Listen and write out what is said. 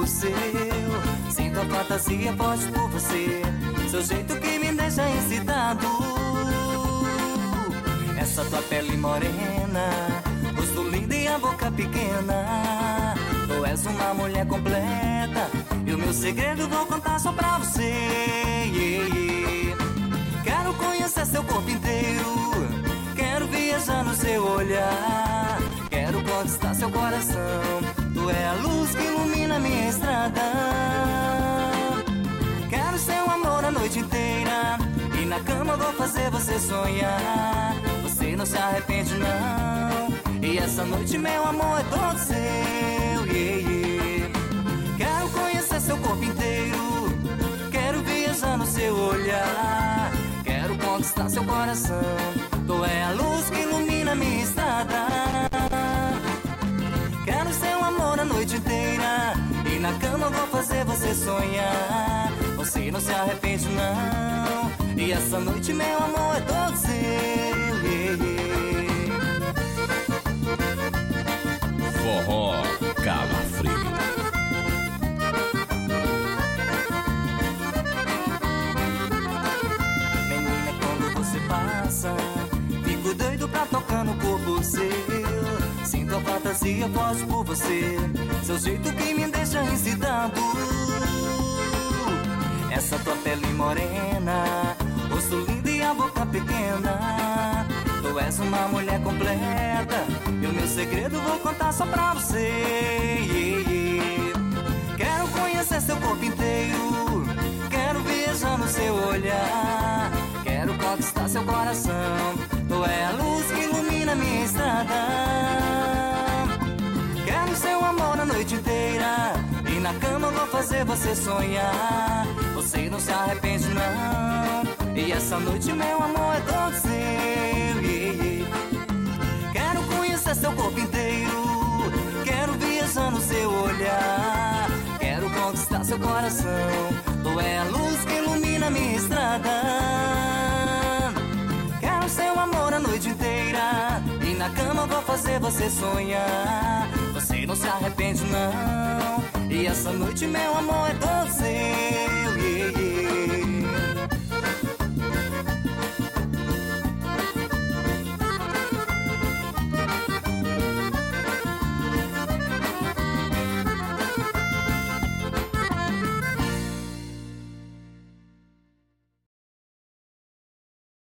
seu. Sinto a fantasia forte por você, seu jeito que me deixa excitado. Essa tua pele morena, rosto lindo e a boca pequena. Tu és uma mulher completa, e o meu segredo vou contar só pra você. Yeah, yeah. Quero conhecer seu corpo inteiro, quero viajar no seu olhar, quero conquistar seu coração. Tu é a luz que ilumina minha estrada. Quero seu amor a noite inteira, e na cama vou fazer você sonhar. Você não se arrepende não, e essa noite meu amor é todo seu. Yeah, yeah. Quero conhecer seu corpo inteiro, quero viajar no seu olhar, quero conquistar seu coração. Tu é a luz que ilumina minha estrada. Quero seu amor a noite inteira, e na cama vou fazer você sonhar. Você não se arrepende não, e essa noite meu amor é todo seu. Yeah, yeah. Forró Calafrio. Menina, quando você passa, fico doido pra tocar no corpo seu. Sinto a fantasia forte por você, seu jeito que me deixa excitado. Essa tua pele morena, rosto lindo e a boca pequena. Tu és uma mulher completa, e o meu segredo vou contar só pra você. Yeah, yeah. Quero conhecer seu corpo inteiro, quero viajar no seu olhar, quero conquistar seu coração. Tu é a luz que ilumina minha estrada. Quero seu amor a noite inteira, e na cama vou fazer você sonhar. Você não se arrepende não, e essa noite meu amor é todo seu. Yeah, yeah. Quero conhecer seu corpo inteiro, quero viajar no seu olhar, quero conquistar seu coração. Tu é a luz que ilumina minha estrada. Quero seu amor a noite inteira, e na cama vou fazer você sonhar. Você não se arrepende não, e essa noite meu amor é todo seu.